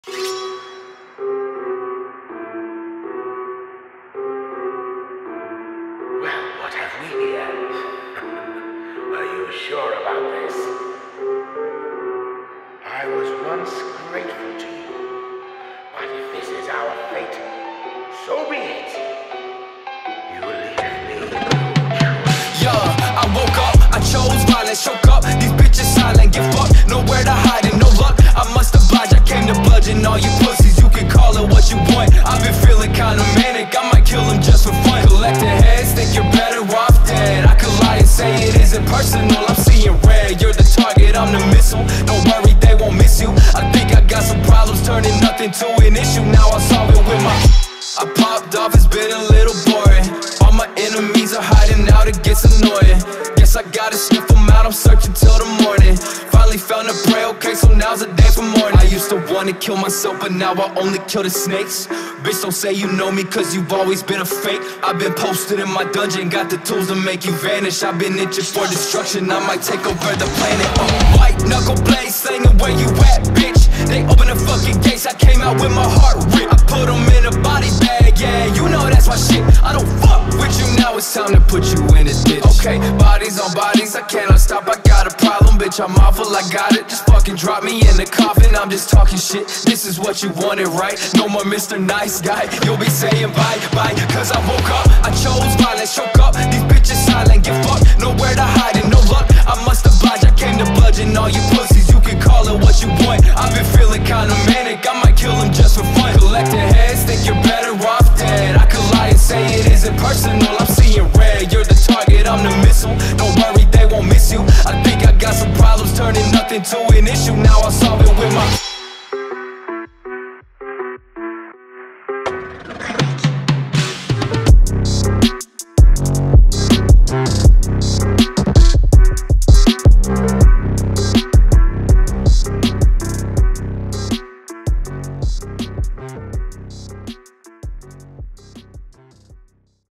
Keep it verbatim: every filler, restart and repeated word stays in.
Well, what have we here? Are you sure about this? I was once grateful to you, but if this is our fate, so be it. You leave me no choice. Yeah, I woke up, I chose violence, choke up. These bitches silent, get fucked, nowhere to hide and no luck. I must oblige, I came to bludgeon all you pussies. You can call it what you want. I've been feeling kinda manic, I might kill them just for fun. Collecting heads, think you're better off dead. I could lie and say it isn't personal, I'm seeing red. You're the target, I'm the missile. Don't worry, they won't miss you. I think I got some problems, turning nothing to an issue. Now I solve it with my I popped off, it's been a little boring. All my enemies are hiding out, it gets annoying. Guess I gotta sniff them out, I'm searching till the morning. Finally found a prey, okay, so now's a day for morning. I used to wanna kill myself, but now I only kill the snakes. Bitch, don't say you know me, cause you've always been a fake. I've been posted in my dungeon, got the tools to make you vanish. I've been itching for destruction, I might take over the planet. uh, White knuckle blades, slinging where you at, bitch. They open the fucking gates, I came out with my heart ripped. I put them in a body bag, yeah, you know that's my shit. I don't fuck with you, now it's time to put you in a ditch. Okay, bodies on bodies, I cannot stop, I got a problem, bitch, I'm awful, I got it. Just fucking drop me in the coffin, I'm just talking shit. This is what you wanted, right? No more Mister Nice Guy, you'll be saying bye, bye. Cause I woke up, I chose violence, choke up. These bitches silent, get fucked, nowhere to hide and no luck. I must oblige, I came to bludgeon all you pussies. You can call it what you want. I've been feeling kinda manic, I might kill them just for fun. Collecting heads, think you're better off dead. I could lie and say it isn't personal, I'm seeing red. You're the target, I'm the missile. Don't worry, they won't miss you. I think I got some problems, turning nothing to an issue. Now I